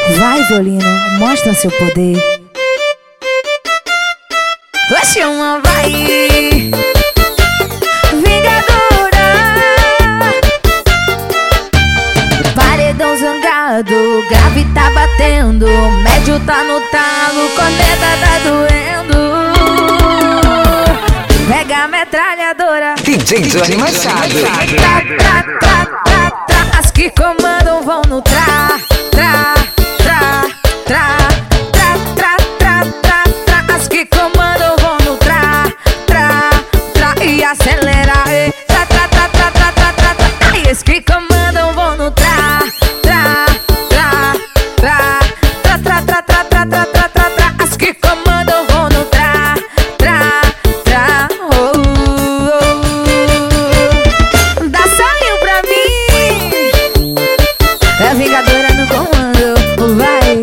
Vai, violino, mostra seu poder. Oxe, uma vai vingadora. Paredão zangado, grave tá batendo, médio tá no talo, corneta tá doendo. Pega a metralhadora, DJ Johnny Machado. As que comandam vão no as que comandam vão no e acelera, e as que comandam vão no as que comandam vão no dá saiu pra mim, é vingadora no comando, vai.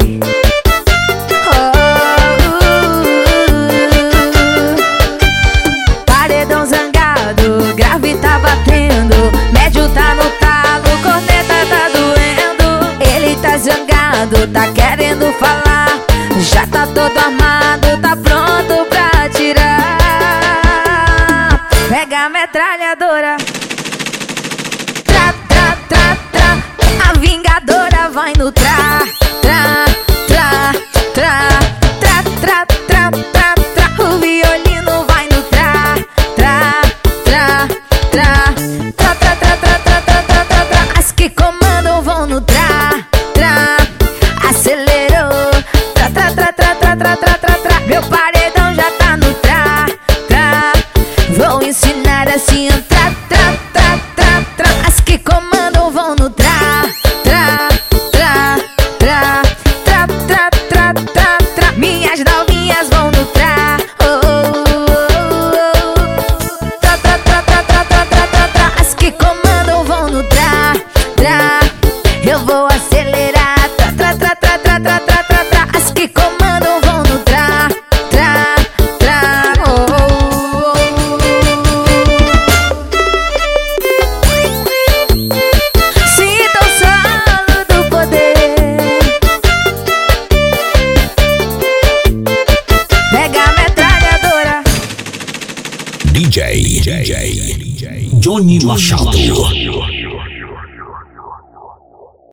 Paredão zangado, grave tá batendo, médio tá no talo, corneta tá doendo. Ele tá zangado, tá querendo falar, já tá todo armado, tá pronto pra atirar. Pega a metralhadora, a vingadora vai no o violino vai no as que comandam vão no acelerou, meu paredão já tá no vou ensinar assim, as que comandam vão no minhas novinhas vão no as que comandam vão no eu vou acelerar, as que comandam vão no sinta o solo do poder. Pega a metralhadora, DJ Johnny Machado.